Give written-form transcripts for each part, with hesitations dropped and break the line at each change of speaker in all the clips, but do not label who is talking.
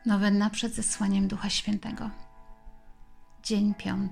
Nowenna przed zesłaniem Ducha Świętego. Dzień 5.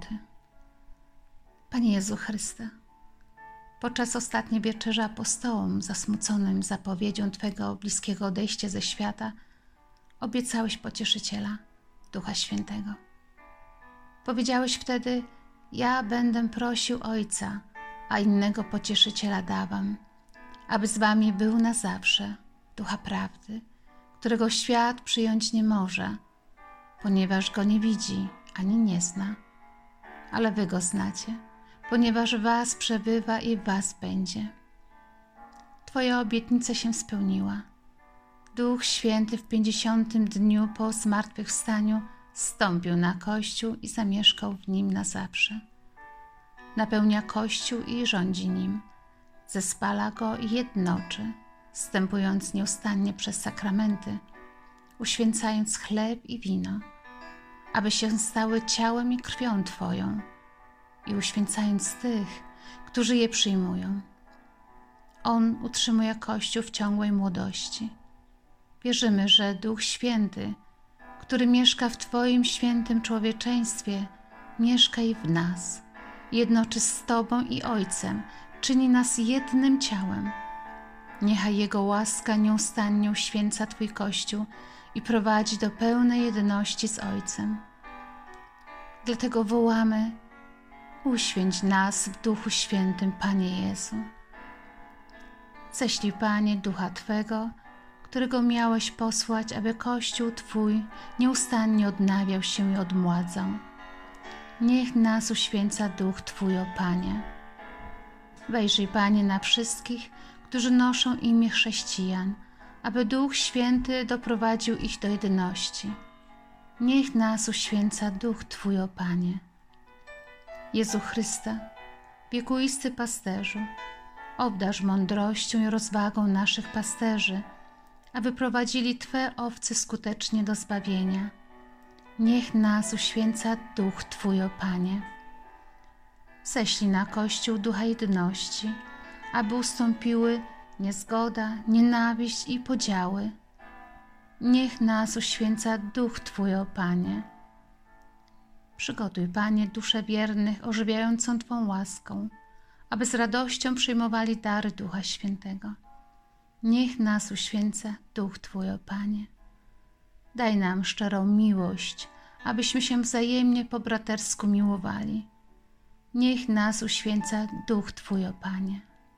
Panie Jezu Chryste, podczas ostatniej wieczerzy apostołom, zasmuconym zapowiedzią Twego bliskiego odejścia ze świata, obiecałeś Pocieszyciela, Ducha Świętego. Powiedziałeś wtedy: ja będę prosił Ojca, a innego Pocieszyciela dawam, aby z Wami był na zawsze, Ducha Prawdy, którego świat przyjąć nie może, ponieważ Go nie widzi ani nie zna. Ale Wy Go znacie, ponieważ w Was przebywa i w Was będzie. Twoja obietnica się spełniła. Duch Święty w 50. dniu po zmartwychwstaniu zstąpił na Kościół i zamieszkał w nim na zawsze. Napełnia Kościół i rządzi nim, zespala go i jednoczy, zstępując nieustannie przez sakramenty, uświęcając chleb i wino, aby się stały ciałem i krwią Twoją i uświęcając tych, którzy je przyjmują. On utrzymuje Kościół w ciągłej młodości. Wierzymy, że Duch Święty, który mieszka w Twoim świętym człowieczeństwie, mieszka i w nas, jednoczy z Tobą i Ojcem, czyni nas jednym ciałem. Niechaj Jego łaska nieustannie uświęca Twój Kościół i prowadzi do pełnej jedności z Ojcem. Dlatego wołamy: uświęć nas w Duchu Świętym, Panie Jezu. Ześlij, Panie, Ducha Twego, którego miałeś posłać, aby Kościół Twój nieustannie odnawiał się i odmładzał. Niech nas uświęca Duch Twój, o Panie. Wejrzyj, Panie, na wszystkich, którzy noszą imię chrześcijan, aby Duch Święty doprowadził ich do jedności. Niech nas uświęca Duch Twój, o Panie. Jezu Chryste, wiekuisty pasterzu, obdarz mądrością i rozwagą naszych pasterzy, aby prowadzili Twe owce skutecznie do zbawienia. Niech nas uświęca Duch Twój, o Panie. Ześlij na Kościół ducha jedności, aby ustąpiły niezgoda, nienawiść i podziały. Niech nas uświęca Duch Twój, o Panie. Przygotuj, Panie, dusze wiernych ożywiającą Twą łaską, aby z radością przyjmowali dary Ducha Świętego. Niech nas uświęca Duch Twój, o Panie. Daj nam szczerą miłość, abyśmy się wzajemnie po bratersku miłowali. Niech nas uświęca Duch Twój, o Panie.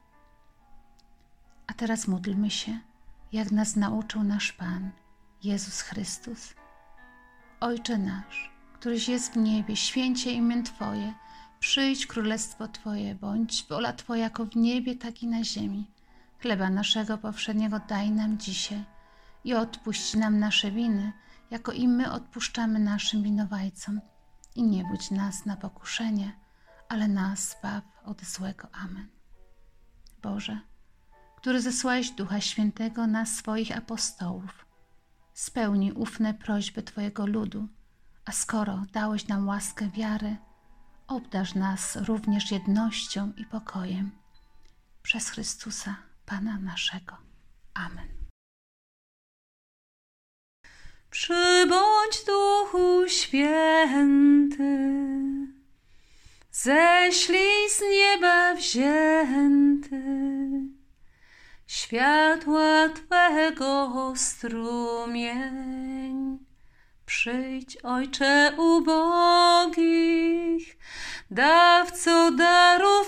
A teraz módlmy się, jak nas nauczył nasz Pan, Jezus Chrystus. Ojcze nasz, któryś jest w niebie, święcie imię Twoje, przyjdź królestwo Twoje, bądź wola Twoja jako w niebie, tak i na ziemi. Chleba naszego powszedniego daj nam dzisiaj i odpuść nam nasze winy, jako i my odpuszczamy naszym winowajcom. I nie budź nas na pokuszenie, ale nas zbaw od złego. Amen. Boże, który zesłałeś Ducha Świętego na swoich apostołów, spełnij ufne prośby Twojego ludu, a skoro dałeś nam łaskę wiary, obdarz nas również jednością i pokojem. Przez Chrystusa, Pana naszego. Amen.
Przybądź, Duchu Święty, ześlij z nieba wzięty światła Twego strumień. Przyjdź, Ojcze ubogich, dawco darów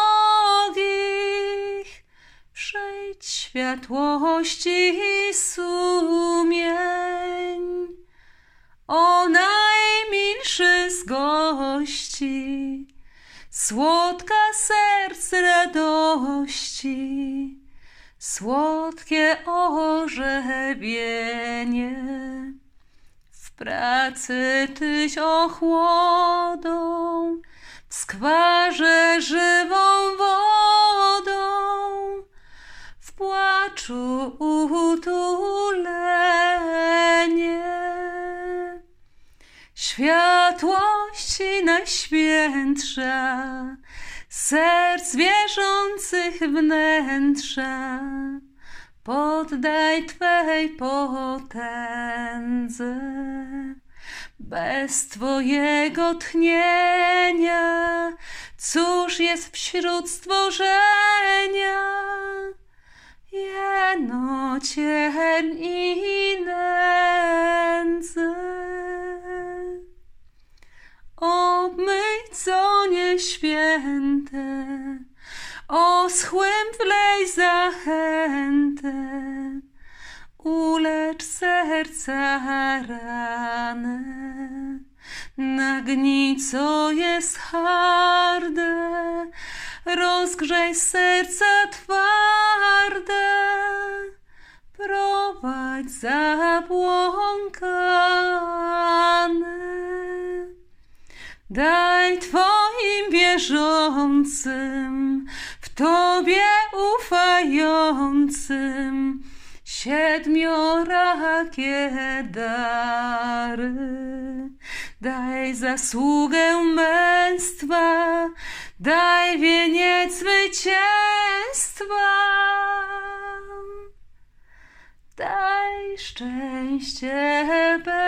mnogich. Przyjdź, światłości sumień. O najmilszy z gości, słodka serc radości, słodkie orzeźwienie. W pracy Tyś ochłodą, w skwarze żywą wodą, w płaczu utulenie. Światłości najświętsza, serc wierzących wnętrza, poddaj Twej potędze. Bez Twojego tchnienia, cóż jest wśród stworzenia? Jeno cień i nędzę. Obmyj, co nieświęte, oschłym wlej zachętę, ulecz serca ranę, nagnij, co jest harde, rozgrzej serca twarde, prowadź zabłąkane. Daj Twoim wierzącym, w Tobie ufającym, siedmiorakie dary. Daj zasługę męstwa, daj wieniec zwycięstwa. Daj szczęście